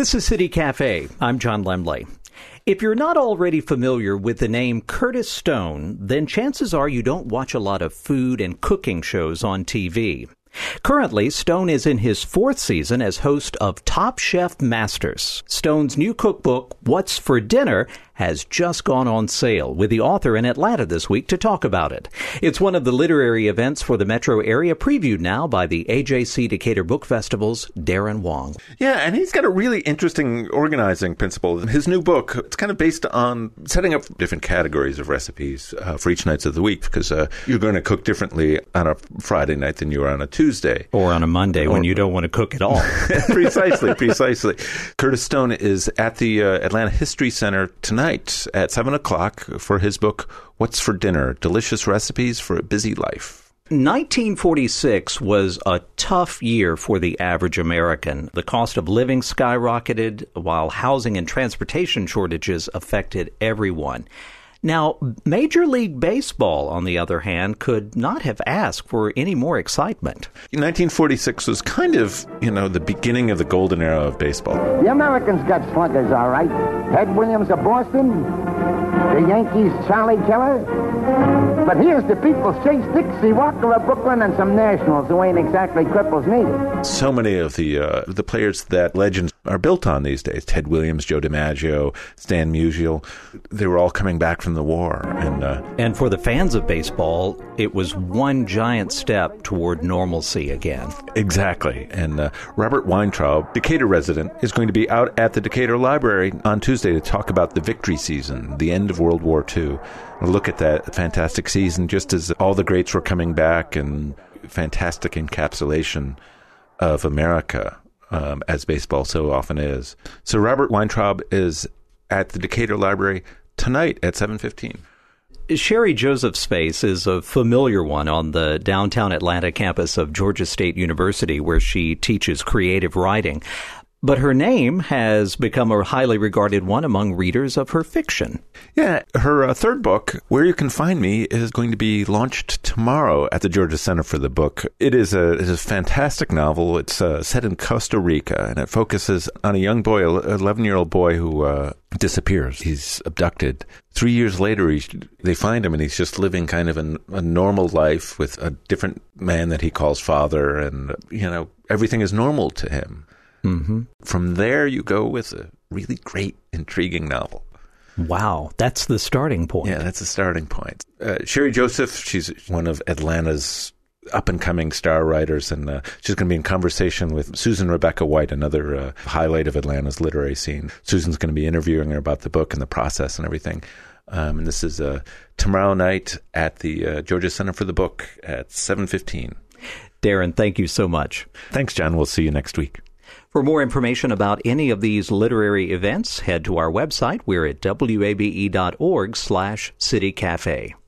This is City Cafe. I'm John Lemley. If you're not already familiar with the name Curtis Stone, then chances are you don't watch a lot of food and cooking shows on TV. Currently, Stone is in his fourth season as host of Top Chef Masters. Stone's new cookbook, What's for Dinner, has just gone on sale, with the author in Atlanta this week to talk about it. It's one of the literary events for the metro area, previewed now by the AJC Decatur Book Festival's Darren Wong. Yeah, and he's got a really interesting organizing principle. His new book, it's kind of based on setting up different categories of recipes for each night of the week, because you're going to cook differently on a Friday night than you are on a Tuesday. Or on a Monday when you don't want to cook at all. Precisely. Curtis Stone is at the Atlanta History Center tonight at 7 o'clock for his book, What's for Dinner? Delicious Recipes for a Busy Life. 1946 was a tough year for the average American. The cost of living skyrocketed, while housing and transportation shortages affected everyone. Now, Major League Baseball, on the other hand, could not have asked for any more excitement. 1946 was kind of, the beginning of the golden era of baseball. The Americans got sluggers, all right. Ted Williams of Boston, the Yankees' Charlie Keller. But here's the people, Chase Dixie, Walker of Brooklyn, and some nationals who ain't exactly cripples neither. So many of the players that legends are built on these days, Ted Williams, Joe DiMaggio, Stan Musial, they were all coming back from the war. And for the fans of baseball, it was one giant step toward normalcy again. Exactly. And Robert Weintraub, Decatur resident, is going to be out at the Decatur Library on Tuesday to talk about the victory season, the end of World War II. A look at that fantastic season, just as all the greats were coming back, and fantastic encapsulation of America, as baseball so often is. So Robert Weintraub is at the Decatur Library tonight at 7:15. Sherry Joseph's face is a familiar one on the downtown Atlanta campus of Georgia State University, where she teaches creative writing. But her name has become a highly regarded one among readers of her fiction. Yeah, her third book, Where You Can Find Me, is going to be launched tomorrow at the Georgia Center for the Book. It is a fantastic novel. It's set in Costa Rica, and it focuses on a young boy, an 11-year-old boy who disappears. He's abducted. 3 years later, they find him, and he's just living kind of a normal life with a different man that he calls father, and, everything is normal to him. Mm-hmm. From there, you go with a really great, intriguing novel. Wow, that's the starting point. Yeah, that's the starting point. Sherry Joseph, she's one of Atlanta's up-and-coming star writers, and she's going to be in conversation with Susan Rebecca White, another highlight of Atlanta's literary scene. Susan's going to be interviewing her about the book and the process and everything. And this is tomorrow night at the Georgia Center for the Book at 7:15. Darren, thank you so much. Thanks, John. We'll see you next week. For more information about any of these literary events, head to our website. We're at wabe.org/citycafe.